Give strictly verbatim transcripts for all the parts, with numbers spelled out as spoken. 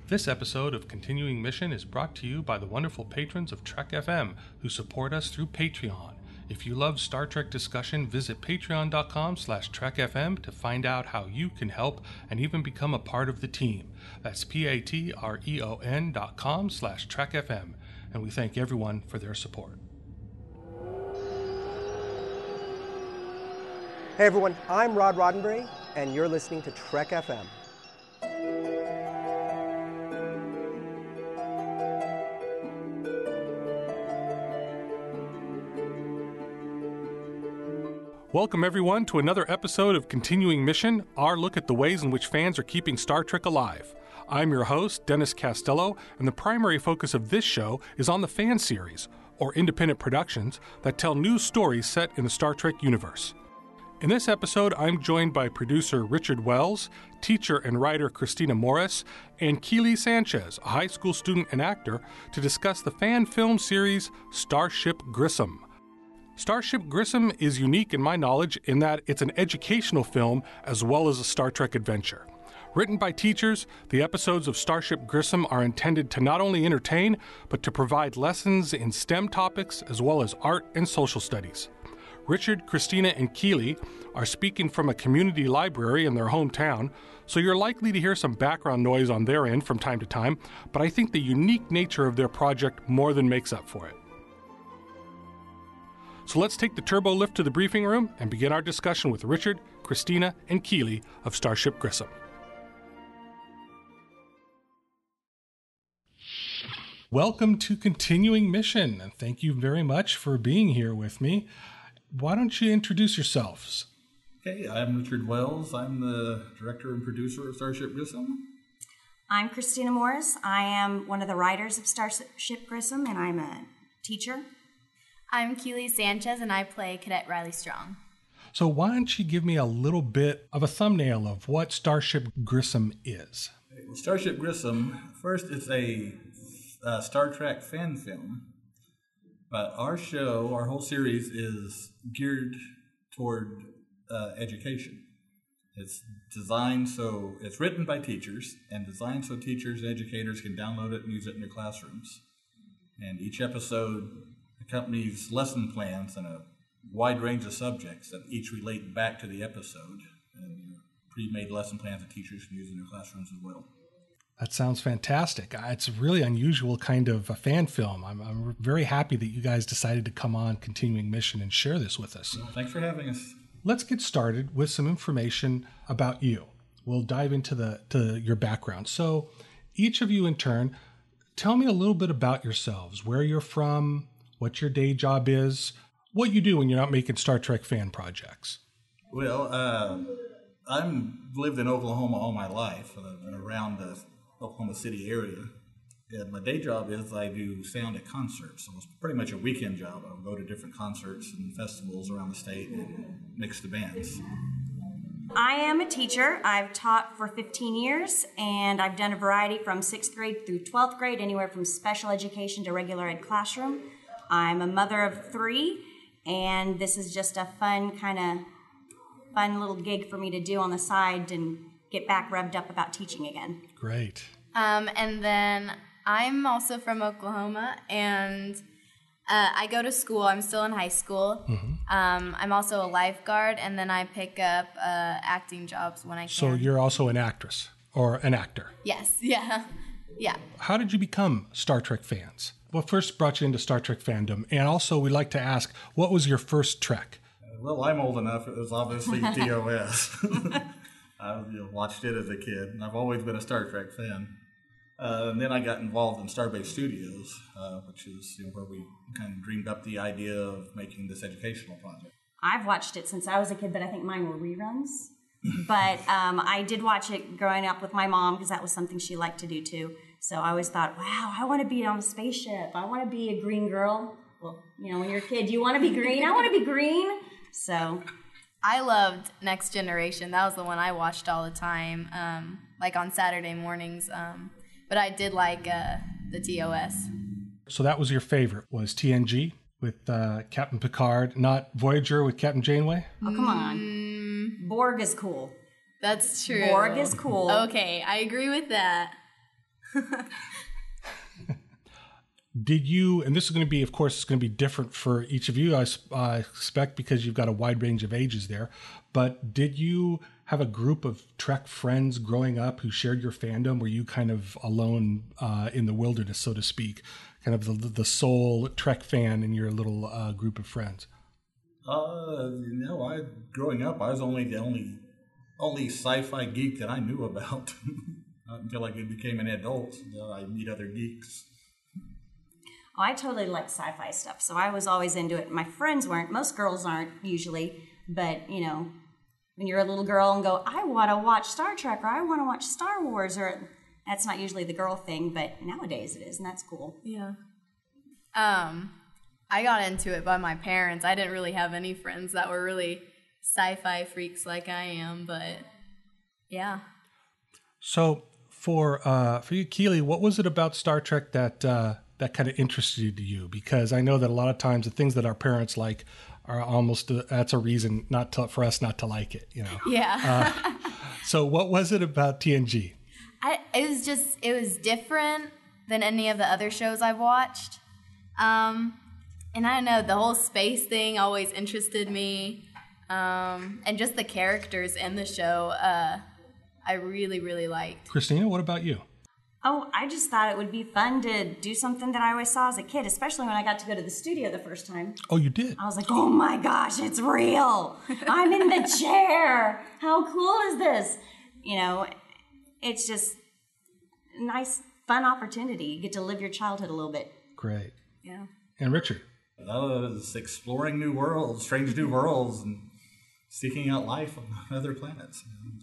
This episode of Continuing Mission is brought to you by the wonderful patrons of Trek F M who support us through Patreon. If you love Star Trek discussion, visit patreon.com slash trekfm to find out how you can help and even become a part of the team. That's P-A-T-R-E-O-N dot com slash trekfm. And we thank everyone for their support. Hey everyone, I'm Rod Roddenberry, and you're listening to Trek F M. Welcome everyone to another episode of Continuing Mission, our look at the ways in which fans are keeping Star Trek alive. I'm your host, Dennis Costello, and the primary focus of this show is on the fan series, or independent productions, that tell new stories set in the Star Trek universe. In this episode, I'm joined by producer Richard Wells, teacher and writer Christina Morris, and Keely Sanchez, a high school student and actor, to discuss the fan film series Starship Grissom. Starship Grissom is unique in my knowledge in that it's an educational film as well as a Star Trek adventure. Written by teachers, the episodes of Starship Grissom are intended to not only entertain, but to provide lessons in STEM topics as well as art and social studies. Richard, Christina, and Keely are speaking from a community library in their hometown, so you're likely to hear some background noise on their end from time to time, but I think the unique nature of their project more than makes up for it. So let's take the turbo lift to the briefing room and begin our discussion with Richard, Christina, and Keely of Starship Grissom. Welcome to Continuing Mission, and thank you very much for being here with me. Why don't you introduce yourselves? Okay, I'm Richard Wells. I'm the director and producer of Starship Grissom. I'm Christina Morris. I am one of the writers of Starship Grissom, and I'm a teacher. I'm Keely Sanchez, and I play Cadet Riley Strong. So why don't you give me a little bit of a thumbnail of what Starship Grissom is? Well, Starship Grissom, first, it's a uh, Star Trek fan film, but our show, our whole series, is geared toward uh, education. It's designed so, it's written by teachers, and designed so teachers and educators can download it and use it in their classrooms. And each episode accompanies lesson plans and a wide range of subjects that each relate back to the episode, and you know, pre-made lesson plans that teachers can use in their classrooms as well. That sounds fantastic. It's a really unusual kind of a fan film. I'm, I'm very happy that you guys decided to come on Continuing Mission and share this with us. Well, thanks for having us. Let's get started with some information about you. We'll dive into the to your background. So each of you in turn, tell me a little bit about yourselves, where you're from, what your day job is, what you do when you're not making Star Trek fan projects. Well, uh, I've lived in Oklahoma all my life, uh, around the Oklahoma City area. And my day job is I do sound at concerts, so it's pretty much a weekend job. I go to different concerts and festivals around the state and mix the bands. I am a teacher. I've taught for fifteen years, and I've done a variety from sixth grade through twelfth grade, anywhere from special education to regular ed classroom. I'm a mother of three, and this is just a fun kind of fun little gig for me to do on the side and get back revved up about teaching again. Great. Um, and then I'm also from Oklahoma, and uh, I go to school. I'm still in high school. Mm-hmm. Um, I'm also a lifeguard, and then I pick up uh, acting jobs when I can. So you're also an actress or an actor? Yes. Yeah. Yeah. How did you become Star Trek fans? What first brought you into Star Trek fandom? And also, we'd like to ask, what was your first Trek? Uh, well, I'm old enough. It was obviously D O S. I you know, watched it as a kid, and I've always been a Star Trek fan. Uh, and then I got involved in Starbase Studios, uh, which is you know, where we kind of dreamed up the idea of making this educational project. I've watched it since I was a kid, but I think mine were reruns. But um, I did watch it growing up with my mom because that was something she liked to do too. So I always thought, wow, I want to be on a spaceship. I want to be a green girl. Well, you know, when you're a kid, you want to be green. I want to be green. So I loved Next Generation. That was the one I watched all the time, um, like on Saturday mornings. Um, but I did like uh, the T O S. So that was your favorite, was T N G with uh, Captain Picard, not Voyager with Captain Janeway? Oh, come on. Mm. Borg is cool. That's true. Borg is cool. Okay, I agree with that. Did you, and this is going to be, of course, it's going to be different for each of you, I uh, expect, because you've got a wide range of ages there, but did you have a group of Trek friends growing up who shared your fandom? Were you kind of alone uh, in the wilderness, so to speak, kind of the, the sole Trek fan in your little uh, group of friends? Uh, you know, I growing up, I was only the only only sci-fi geek that I knew about until I became an adult. You know, I meet other geeks. Oh, I totally like sci-fi stuff, so I was always into it. My friends weren't. Most girls aren't usually, but, you know, when you're a little girl and go, I want to watch Star Trek, or I want to watch Star Wars, or that's not usually the girl thing, but nowadays it is, and that's cool. Yeah. Um, I got into it by my parents. I didn't really have any friends that were really sci-fi freaks like I am, but yeah. So for uh, for you, Keely, what was it about Star Trek that uh, that kind of interested you? Because I know that a lot of times the things that our parents like are almost uh, that's a reason not to, for us not to like it, you know. Yeah. uh, so what was it about T N G? I, it was just it was different than any of the other shows I've watched, um, and I don't know, the whole space thing always interested me, um, and just the characters in the show uh, I really really liked. Christina, what about you? Oh, I just thought it would be fun to do something that I always saw as a kid, especially when I got to go to the studio the first time. Oh, you did? I was like, oh my gosh, it's real. I'm in the chair. How cool is this? You know, it's just a nice, fun opportunity. You get to live your childhood a little bit. Great. Yeah. And Richard? I was exploring new worlds, strange new worlds, and seeking out life on other planets.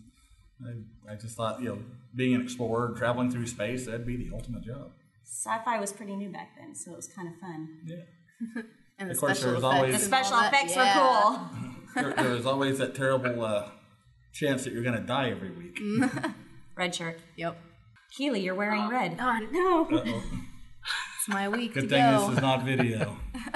I, I just thought, you know, being an explorer, traveling through space, that'd be the ultimate job. Sci-fi was pretty new back then, so it was kind of fun. Yeah. And the Of course, special there was effects. always- The and special all that, effects yeah. were cool. There, there was always that terrible uh, chance that you're going to die every week. Red shirt. Yep. Keely, you're wearing red. Oh no! Uh-oh. It's my week Good to thing go. this is not video.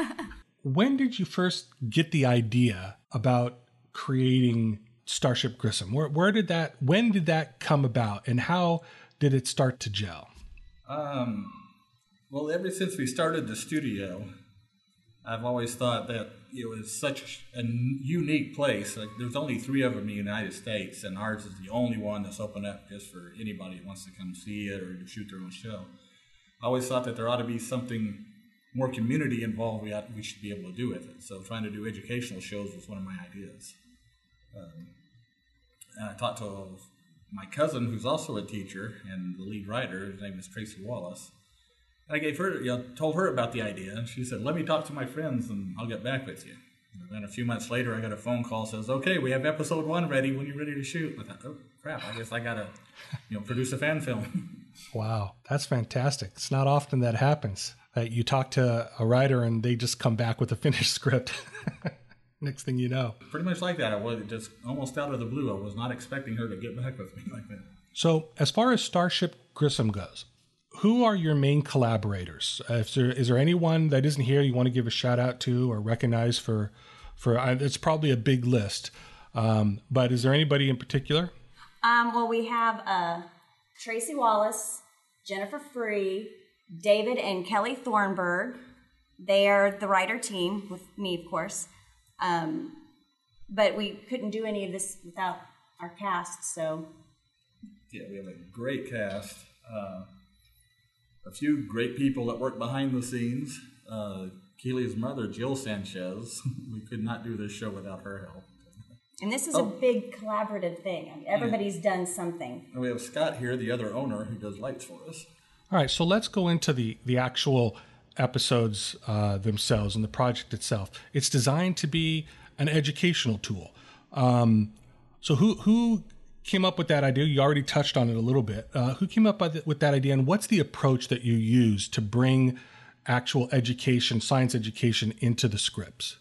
When did you first get the idea about creating Starship Grissom? Where, where did that, when did that come about, and how did it start to gel? Um, well, ever since we started the studio, I've always thought that it was such a n- unique place. Like, there's only three of them in the United States, and ours is the only one that's open up just for anybody that wants to come see it or to shoot their own show. I always thought that there ought to be something more community involved we, ought, we should be able to do with it. So trying to do educational shows was one of my ideas. Um, and I talked to my cousin, who's also a teacher and the lead writer. His name is Tracy Wallace. I gave her, you know, told her about the idea, and she said, "Let me talk to my friends, and I'll get back with you." And then a few months later, I got a phone call that says, "Okay, we have episode one ready. When you're ready to shoot." I thought, "Oh crap! I guess I gotta, you know, produce a fan film." Wow, that's fantastic. It's not often that happens. That you talk to a writer and they just come back with a finished script. Next thing you know. Pretty much like that. I was just almost out of the blue. I was not expecting her to get back with me like that. So, as far as Starship Grissom goes, who are your main collaborators? Uh, if there, is there anyone that isn't here you want to give a shout out to or recognize for, for uh, it's probably a big list, um, but is there anybody in particular? Um, well, we have uh, Tracy Wallace, Jennifer Free, David and Kelly Thornburg. They are the writer team, with me, of course. Um, but we couldn't do any of this without our cast, so... Yeah, we have a great cast. Uh, a few great people that work behind the scenes. Uh, Keely's mother, Jill Sanchez. We could not do this show without her help. And this is Oh. a big collaborative thing. I mean, everybody's done something. And we have Scott here, the other owner, who does lights for us. All right, so let's go into the, the actual episodes uh, themselves and the project itself. It's designed to be an educational tool. Um, so who who came up with that idea? You already touched on it a little bit. Uh, who came up with that idea, and what's the approach that you use to bring actual education, science education, into the scripts?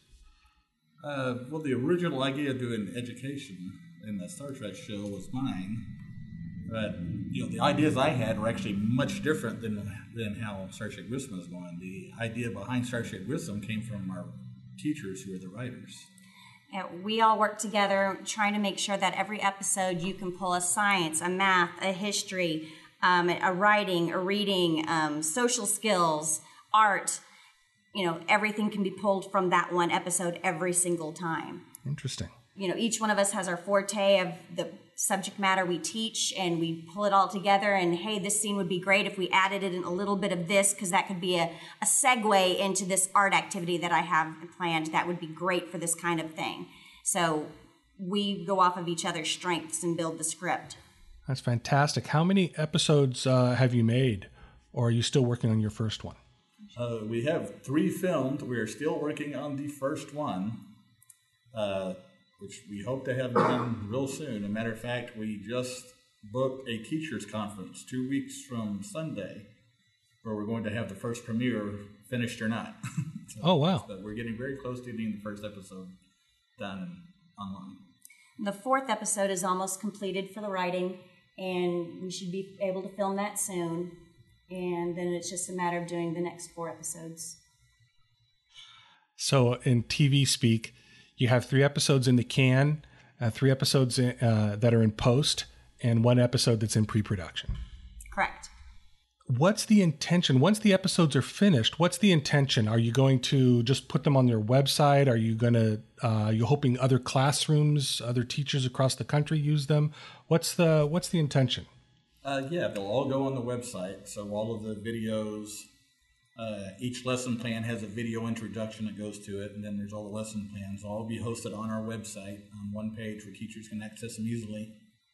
Uh, well, the original idea of doing education in the Star Trek show was mine. But, you know, the ideas I had were actually much different than than how Starship Grissom is going. The idea behind Starship Grissom came from our teachers who are the writers. Yeah, we all work together trying to make sure that every episode you can pull a science, a math, a history, um, a writing, a reading, um, social skills, art. You know, everything can be pulled from that one episode every single time. Interesting. You know, each one of us has our forte of the subject matter we teach, and we pull it all together, and hey, this scene would be great if we added in a little bit of this, because that could be a, a segue into this art activity that I have planned that would be great for this kind of thing. So we go off of each other's strengths and build the script. That's fantastic. How many episodes uh, have you made, or are you still working on your first one? Uh, we have three filmed. We are still working on the first one. Uh, which we hope to have done real soon. As a matter of fact, we just booked a teachers conference two weeks from Sunday, where we're going to have the first premiere, finished or not. So, oh, wow. But we're getting very close to getting the first episode done online. The fourth episode is almost completed for the writing, and we should be able to film that soon. And then it's just a matter of doing the next four episodes. So in T V speak, you have three episodes in the can, uh, three episodes in, uh, that are in post, and one episode that's in pre-production. Correct. What's the intention? Once the episodes are finished, what's the intention? Are you going to just put them on your website? Are you going to, uh, are you hoping other classrooms, other teachers across the country use them? What's the, what's the intention? Uh, yeah, they'll all go on the website. So all of the videos, Uh, each lesson plan has a video introduction that goes to it, and then there's all the lesson plans. They'll all be hosted on our website on one page where teachers can access them easily.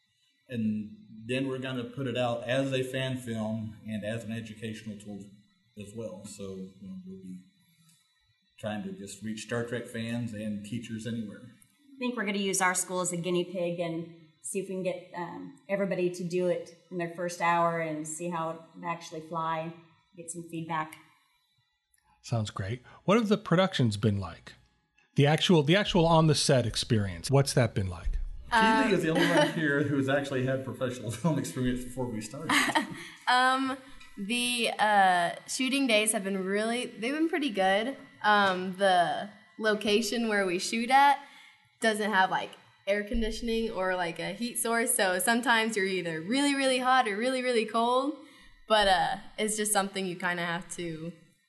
And then we're going to put it out as a fan film and as an educational tool as well. So you know, we'll be trying to just reach Star Trek fans and teachers anywhere. I think we're going to use our school as a guinea pig and see if we can get um, everybody to do it in their first hour and see how it would actually fly, get some feedback. Sounds great. What have the productions been like? The actual, the actual on the set experience. What's that been like? Um, Keely is the only one here who's actually had professional film experience before we started. um, the uh, shooting days have been really, they've been pretty good. Um, the location where we shoot at doesn't have like air conditioning or like a heat source. So sometimes you're either really, really hot or really, really cold. But uh, it's just something you kind of have to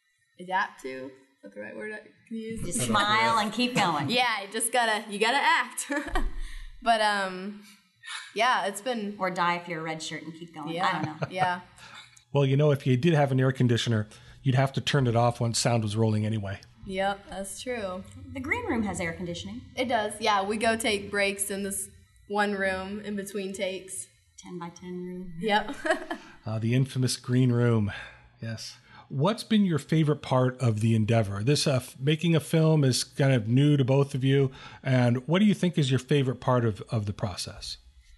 adapt to. Is that the right word I can use? Just smile and keep going. Yeah, you just gotta, you gotta act. But, um, yeah, it's been... Or die if you're a red shirt and keep going. Yeah, I don't know. Yeah. Well, you know, if you did have an air conditioner, you'd have to turn it off once sound was rolling anyway. Yep, that's true. The green room has air conditioning. It does, yeah. We go take breaks in this one room in between takes. ten by ten room. Yep. uh, the infamous green room. Yes. What's been your favorite part of the endeavor? This uh, making a film is kind of new to both of you. And what do you think is your favorite part of, of the process?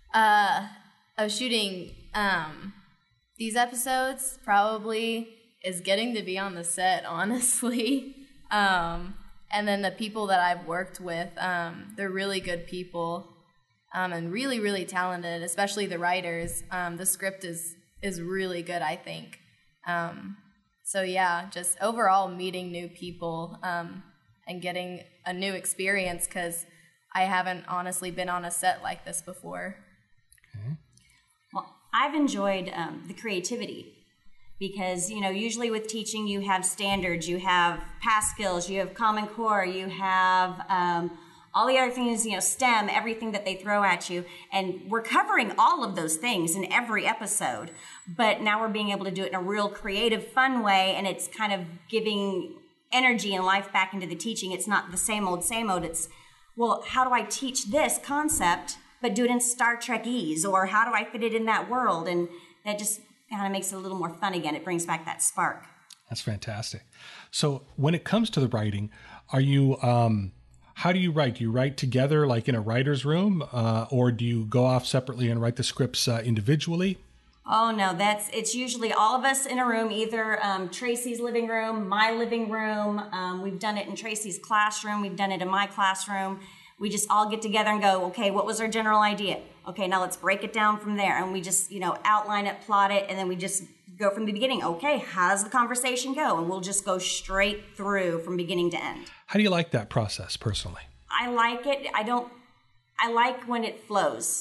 Uh, of shooting um, these episodes probably is getting to be on the set, honestly. Um, and then the people that I've worked with, um, they're really good people um, and really, really talented, especially the writers. Um, the script is, is really good, I think. Um, So yeah, just overall meeting new people um, and getting a new experience because I haven't honestly been on a set like this before. Okay. Well, I've enjoyed um, the creativity because, you know, usually with teaching you have standards, you have past skills, you have Common Core, you have um, all the other things, you know, STEM, everything that they throw at you. And we're covering all of those things in every episode. But now we're being able to do it in a real creative, fun way. And it's kind of giving energy and life back into the teaching. It's not the same old, same old. It's, well, how do I teach this concept, but do it in Star Trek-ese? Or how do I fit it in that world? And that just kind of makes it a little more fun again. It brings back that spark. That's fantastic. So when it comes to the writing, are you... Um, How do you write? Do you write together like in a writer's room uh, or do you go off separately and write the scripts uh, individually? Oh, no, that's it's usually all of us in a room, either um, Tracy's living room, my living room. Um, we've done it in Tracy's classroom. We've done it in my classroom. We just all get together and go, okay, what was our general idea? Okay, now let's break it down from there. And we just, you know, outline it, plot it, and then we just go from the beginning. Okay, how does the conversation go? And we'll just go straight through from beginning to end. How do you like that process personally? I like it. I don't, I like when it flows.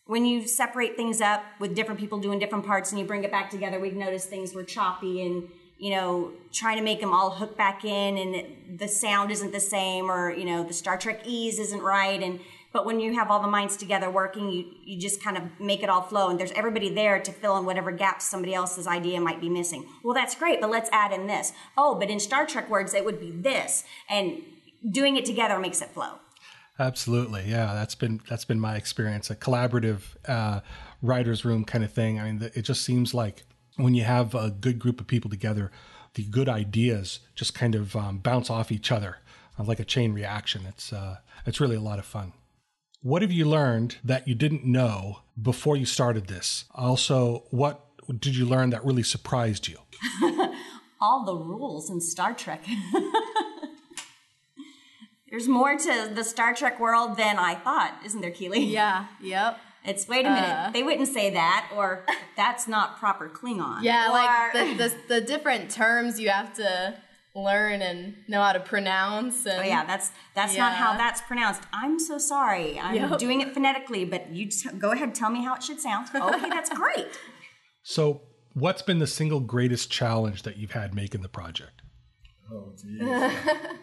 when you separate things up with different people doing different parts and you bring it back together, we've noticed things were choppy and, you know, trying to make them all hook back in and the sound isn't the same, or, you know, the Star Trek ease isn't right. And but when you have all the minds together working, you, you just kind of make it all flow, and there's everybody there to fill in whatever gaps somebody else's idea might be missing. Well, that's great, but let's add in this. Oh, but in Star Trek words, it would be this. And doing it together makes it flow. Absolutely. Yeah, that's been that's been my experience, a collaborative uh, writer's room kind of thing. I mean, it just seems like when you have a good group of people together, the good ideas just kind of um, bounce off each other uh, like a chain reaction. It's uh, it's really a lot of fun. What have you learned that you didn't know before you started this? Also, what did you learn that really surprised you? All the rules in Star Trek. There's more to the Star Trek world than I thought, isn't there, Keely? Yeah, yep. It's, wait a minute, Uh, they wouldn't say that, or that's not proper Klingon. Yeah, or, like the, the the different terms you have to learn and know how to pronounce. And, oh yeah, that's that's not how Yeah. that's pronounced. I'm so sorry. I'm Yep. doing it phonetically, but you t- go ahead, tell me how it should sound. Okay, that's great. So, what's been the single greatest challenge that you've had making the project? Oh, geez.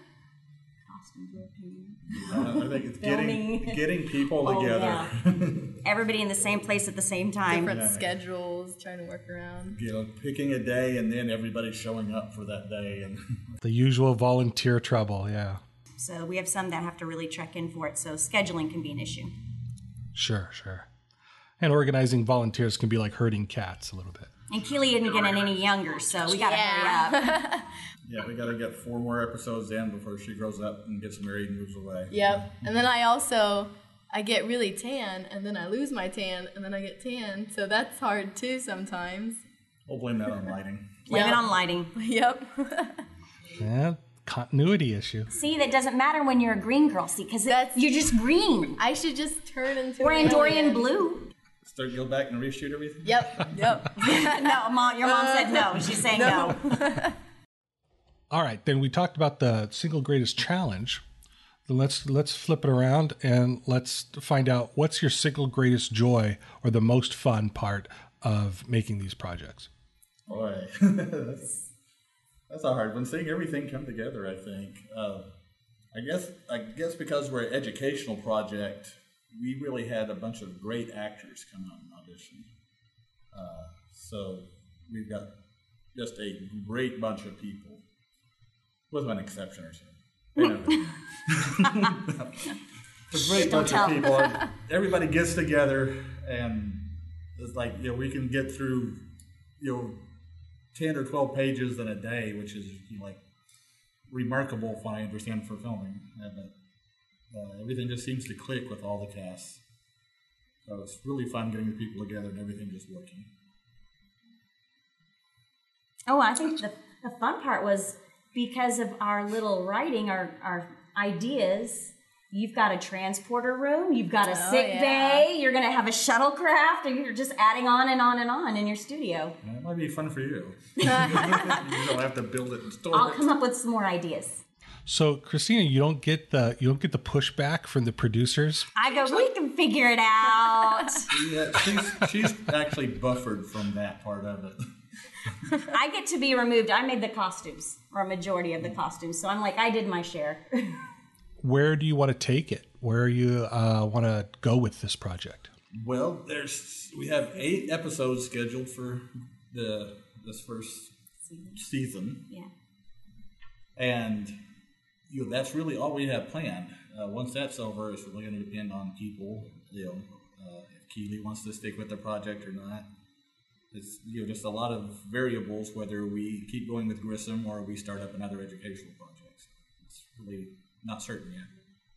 Uh, I think it's getting Filming. getting people Oh, together. yeah. Everybody in the same place at the same time. different schedules, trying to work around. You know, picking a day and then everybody showing up for that day, and The usual volunteer trouble, yeah. So we have some that have to really check in for it, so scheduling can be an issue. Sure, sure. And organizing volunteers can be like herding cats a little bit. And Keely isn't getting any younger, so we gotta Yeah. hurry up. yeah, we got to get four more episodes in before she grows up and gets married and moves away. Yep. And then I also I get really tan, and then I lose my tan, and then I get tan. So that's hard too sometimes. We'll blame that on lighting. Blame Yep. it on lighting. Yep. Yeah, continuity issue. See, that doesn't matter when you're a green girl, see, because That's- you're just green. I should just turn into Or an Andorian alien. blue. Start go back and reshoot everything. Yep. Yep. No, mom, your mom said no. She's saying no. All right, then we talked about the single greatest challenge. Then let's let's flip it around and let's find out what's your single greatest joy or the most fun part of making these projects. Boy, that's, that's a hard one. Seeing everything come together, I think. Uh, I guess I guess because we're an educational project, we really had a bunch of great actors come out and audition. Uh, so we've got just a great bunch of people, with one exception or so. Anyway. It's a great bunch of people. Everybody gets together, and it's like, you know, we can get through, you know, ten or twelve pages in a day, which is, you know, like remarkable from what I understand for filming. Uh, but uh, everything just seems to click with all the casts. So it's really fun getting the people together and everything just working. Oh, I think the, the fun part was because of our little writing, our, our ideas. You've got a transporter room, you've got a Oh, sick yeah. bay, you're going to have a shuttlecraft, and you're just adding on and on and on in your studio. And it might be fun for you. You don't have to build it and store I'll it. come up with some more ideas. So, Christina, you don't get the you don't get the pushback from the producers. I go, we can figure it out. Yeah, she's, she's actually buffered from that part of it. I get to be removed. I made the costumes, or a majority of the costumes, so I'm like, I did my share. Where do you want to take it? Where you uh, want to go with this project? Well, there's we have eight episodes scheduled for the this first season, Yeah. and you know that's really all we have planned. Uh, once that's over, it's really going to depend on people. You know, uh, if Keely wants to stick with the project or not. It's you know just a lot of variables whether we keep going with Grissom or we start up another educational project. It's really not certain yet.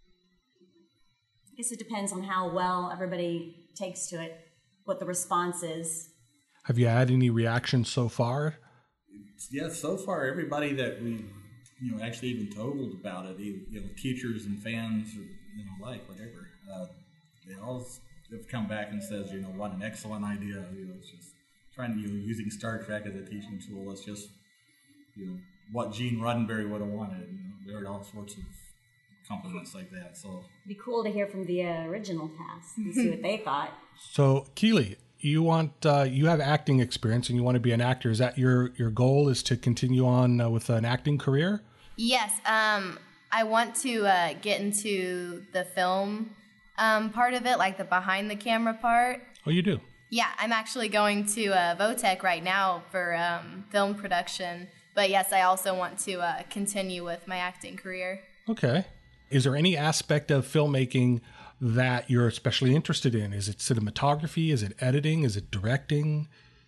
I guess it depends on how well everybody takes to it, what the response is. Have you had any reactions so far? Yeah, so far everybody that we, you know, actually even told about it, you know, teachers and fans, or, you know, like whatever, uh, they all have come back and says, you know, what an excellent idea. You know, it's just trying to, you know, using Star Trek as a teaching tool. It's just, you know, what Gene Roddenberry would have wanted. You know, there are all sorts of compliments like that. So It'd be cool to hear from the uh, original cast and see what they thought. So, Keely, you want uh, you have acting experience and you want to be an actor. Is that your your goal? Is to continue on uh, with an acting career? Yes, um, I want to uh, get into the film um, part of it, like the behind the camera part. Oh, you do? Yeah, I'm actually going to uh, Votech right now for um, film production. But yes, I also want to uh, continue with my acting career. Okay. Is there any aspect of filmmaking that you're especially interested in? Is it cinematography? Is it editing? Is it directing?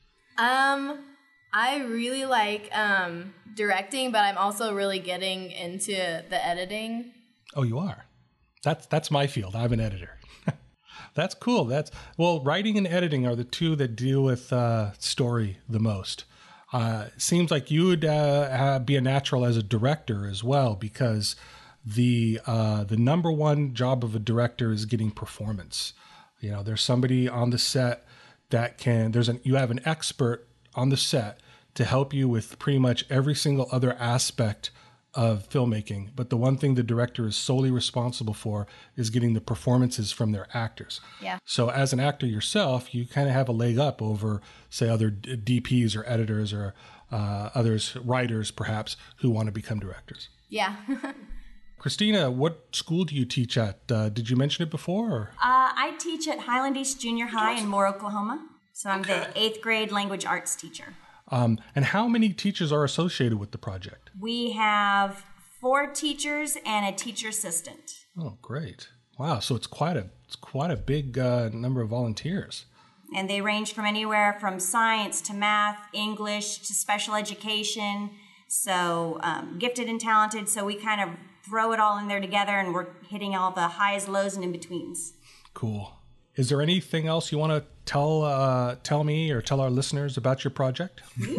Um, I really like um, directing, but I'm also really getting into the editing. Oh, you are? That's that's my field. I'm an editor. That's cool. That's well, writing and editing are the two that deal with uh, story the most. Uh, seems like you would uh, have, be a natural as a director as well, because the uh, the number one job of a director is getting performance. You know, there's somebody on the set that can. There's an you have an expert on the set to help you with pretty much every single other aspect of filmmaking. But the one thing the director is solely responsible for is getting the performances from their actors. Yeah. So as an actor yourself, you kind of have a leg up over, say, other D Ps or editors or uh, others, writers perhaps, who want to become directors. Yeah. Christina, what school do you teach at? Uh, did you mention it before? Or? Uh, I teach at Highland East Junior High in Moore, Oklahoma. So I'm the eighth grade language arts teacher. Um, and how many teachers are associated with the project? We have four teachers and a teacher assistant. Oh, great! Wow, so it's quite a it's quite a big uh, number of volunteers. And they range from anywhere from science to math, English to special education. So um, gifted and talented. So we kind of throw it all in there together, and we're hitting all the highs, lows, and in betweens. Cool. Is there anything else you want to tell uh, tell me or tell our listeners about your project?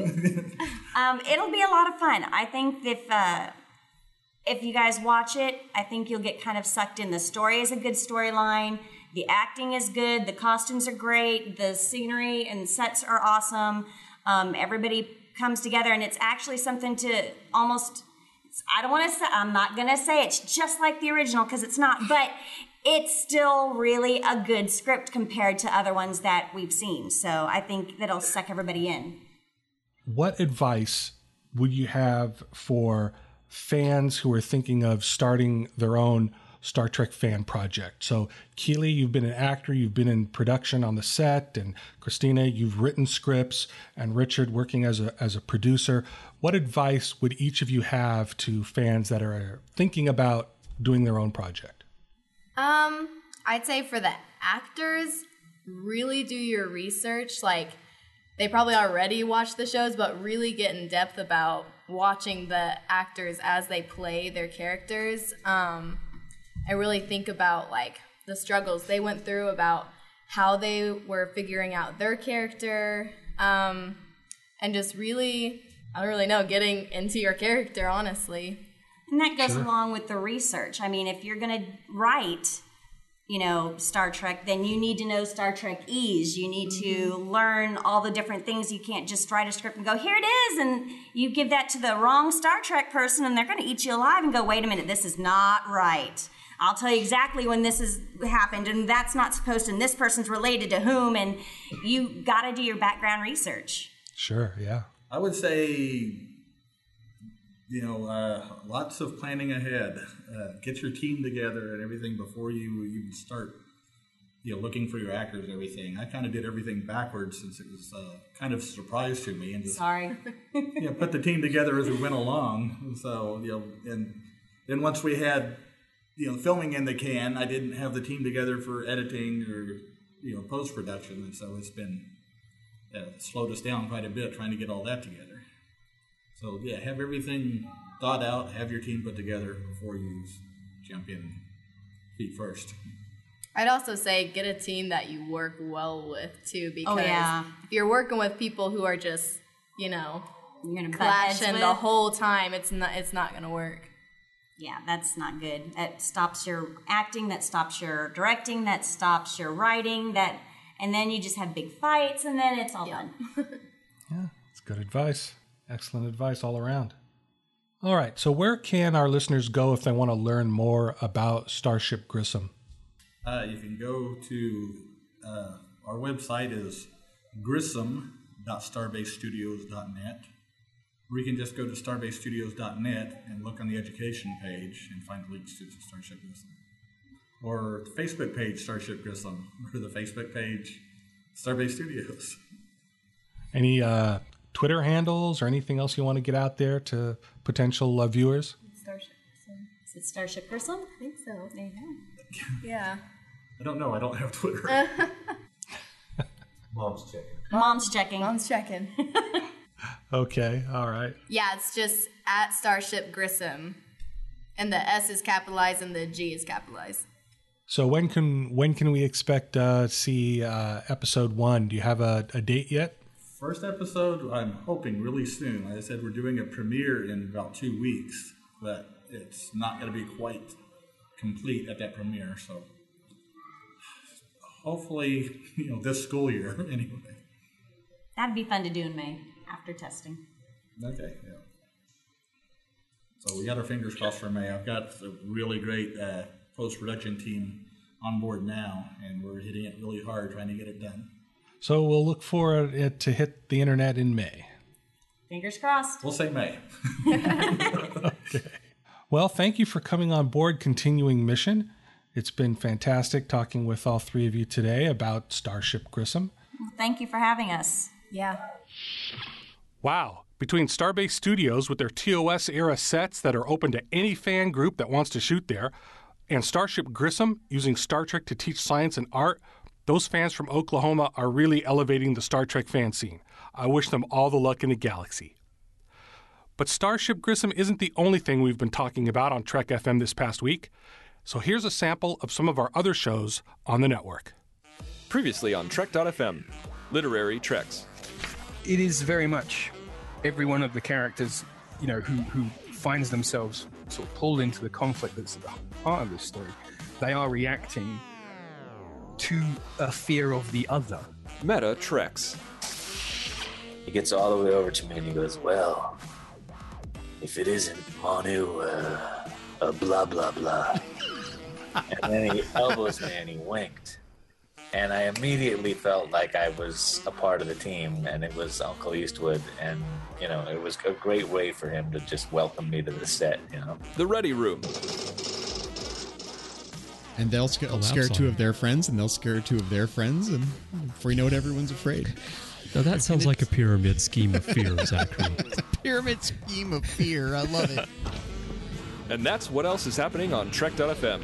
um, it'll be a lot of fun. I think if uh, if you guys watch it, I think you'll get kind of sucked in. The story is a good storyline. The acting is good. The costumes are great. The scenery and sets are awesome. Um, everybody comes together, and it's actually something to almost. I don't want to say. I'm not going to say it's just like the original because it's not, but. It's still really a good script compared to other ones that we've seen. So I think that'll suck everybody in. What advice would you have for fans who are thinking of starting their own Star Trek fan project? So Keely, you've been an actor, you've been in production on the set, and Christina, you've written scripts, and Richard working as a as a producer. What advice would each of you have to fans that are thinking about doing their own project? Um, I'd say for the actors, really do your research. Like, they probably already watch the shows, but really get in depth about watching the actors as they play their characters. Um, I really think about, like, the struggles they went through, about how they were figuring out their character, um, and just really, I don't really know, getting into your character, honestly. And that goes Sure. along with the research. I mean, if you're going to write, you know, Star Trek, then you need to know Star Trek-ese. You need mm-hmm. to learn all the different things. You can't just write a script and go, here it is, and you give that to the wrong Star Trek person, and they're going to eat you alive and go, wait a minute, this is not right. I'll tell you exactly when this has happened, and that's not supposed to, and this person's related to whom, and you got to do your background research. Sure, yeah. I would say, you know, uh, lots of planning ahead. Uh, get your team together and everything before you even start, you know, looking for your actors and everything. I kind of did everything backwards since it was uh, kind of a surprise to me. And just, Sorry. you know, put the team together as we went along. So, you know, and then once we had, you know, filming in the can, I didn't have the team together for editing or, you know, post-production. And so it's been uh, slowed us down quite a bit trying to get all that together. So, yeah, have everything thought out, have your team put together before you jump in feet first. I'd also say get a team that you work well with, too, because oh, yeah. if you're working with people who are just, you know, you're gonna clashing the whole time, it's not it's not going to work. Yeah, that's not good. That stops your acting, that stops your directing, that stops your writing, that, and then you just have big fights, and then it's all Yeah. done. Yeah, it's good advice. Excellent advice all around. All right, so where can our listeners go if they want to learn more about Starship Grissom? Uh, you can go to uh, our website is grissom dot starbase studios dot net, or you can just go to starbase studios dot net and look on the education page and find links to Starship Grissom. Or the Facebook page, Starship Grissom, or the Facebook page, Starbase Studios. Any uh, Twitter handles or anything else you want to get out there to potential uh, viewers? Starship Grissom. Is it Starship Grissom? I think so. There you go. Yeah. I don't know. I don't have Twitter. Mom's checking. Mom's checking. Mom's checking. Okay, all right. Yeah, it's just at Starship Grissom. And the S is capitalized and the G is capitalized. So when can when can we expect uh, to see uh, episode one? Do you have a, a date yet? First episode, I'm hoping really soon. Like I said, we're doing a premiere in about two weeks, but it's not going to be quite complete at that premiere. So hopefully, you know, this school year anyway. That'd be fun to do in May after testing. Okay, yeah. So we got our fingers crossed for May. I've got a really great uh, post-production team on board now, and we're hitting it really hard trying to get it done. So we'll look for it to hit the internet in May. Fingers crossed. We'll say May. Okay. Well, thank you for coming on board Continuing Mission. It's been fantastic talking with all three of you today about Starship Grissom. Well, thank you for having us. Yeah. Wow. Between Starbase Studios with their T O S-era sets that are open to any fan group that wants to shoot there, and Starship Grissom using Star Trek to teach science and art, those fans from Oklahoma are really elevating the Star Trek fan scene. I wish them all the luck in the galaxy. But Starship Grissom isn't the only thing we've been talking about on Trek F M this past week. So here's a sample of some of our other shows on the network. Previously on Trek dot F M, Literary Treks. It is very much every one of the characters, you know, who, who finds themselves sort of pulled into the conflict that's at the heart of this story. They are reacting to a fear of the other. Meta Treks. He gets all the way over to me and he goes, well, if it isn't Manu, uh, uh blah, blah, blah. And then he elbows me and he winked. And I immediately felt like I was a part of the team, and it was Uncle Eastwood, and, you know, it was a great way for him to just welcome me to the set, you know. The Ready Room. And they'll sc- scare two of their friends, and they'll scare two of their friends, and before you know it, everyone's afraid. Now that sounds like a pyramid scheme of fear, Zachary. It's a pyramid scheme of fear. I love it. And that's what else is happening on Trek dot F M.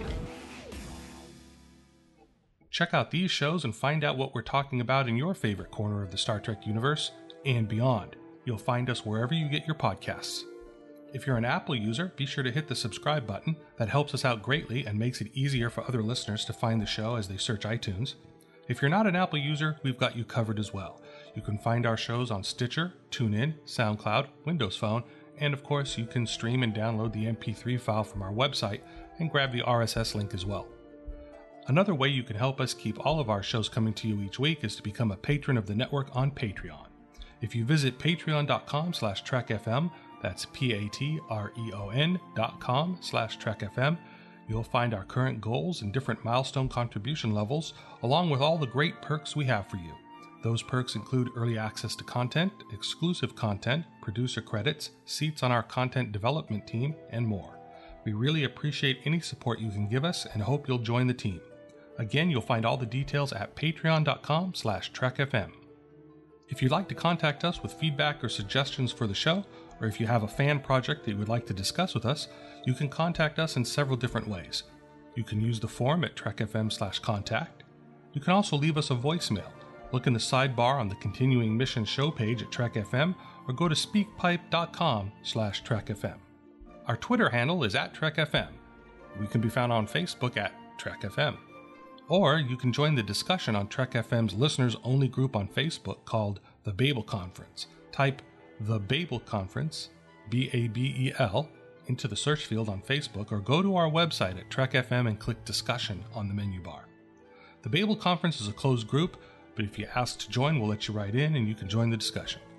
Check out these shows and find out what we're talking about in your favorite corner of the Star Trek universe and beyond. You'll find us wherever you get your podcasts. If you're an Apple user, be sure to hit the subscribe button. That helps us out greatly and makes it easier for other listeners to find the show as they search iTunes. If you're not an Apple user, we've got you covered as well. You can find our shows on Stitcher, TuneIn, SoundCloud, Windows Phone, and of course you can stream and download the M P three file from our website and grab the R S S link as well. Another way you can help us keep all of our shows coming to you each week is to become a patron of the network on Patreon. If you visit patreon.com slash trekfm, that's P-A-T-R-E-O-N dot com slash trekfm, you'll find our current goals and different milestone contribution levels, along with all the great perks we have for you. Those perks include early access to content, exclusive content, producer credits, seats on our content development team, and more. We really appreciate any support you can give us and hope you'll join the team. Again, you'll find all the details at patreon.com slash trekfm. If you'd like to contact us with feedback or suggestions for the show, or if you have a fan project that you would like to discuss with us, you can contact us in several different ways. You can use the form at trekfm slash contact. You can also leave us a voicemail. Look in the sidebar on the Continuing Mission show page at Trek F M, or go to speakpipe.com slash trekfm. Our Twitter handle is at Trek F M. We can be found on Facebook at Trek F M. Or you can join the discussion on Trek F M's listeners-only group on Facebook called The Babel Conference. Type The Babel Conference, B A B E L, into the search field on Facebook, or go to our website at Trek F M and click Discussion on the menu bar. The Babel Conference is a closed group, but if you ask to join, we'll let you right in and you can join the discussion.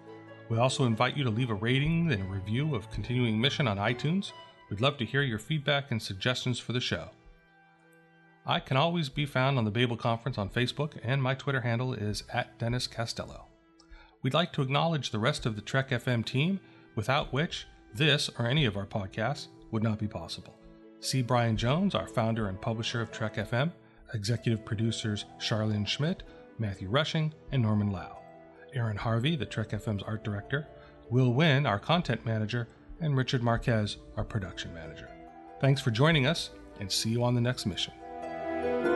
We also invite you to leave a rating and a review of Continuing Mission on iTunes. We'd love to hear your feedback and suggestions for the show. I can always be found on the Babel Conference on Facebook, and my Twitter handle is at Dennis Castello. We'd like to acknowledge the rest of the Trek F M team, without which this or any of our podcasts would not be possible. C. Brian Jones, our founder and publisher of Trek F M, executive producers Charlene Schmidt, Matthew Rushing, and Norman Lau. Aaron Harvey, the Trek F M's art director, Will Wynn, our content manager, and Richard Marquez, our production manager. Thanks for joining us, and see you on the next mission.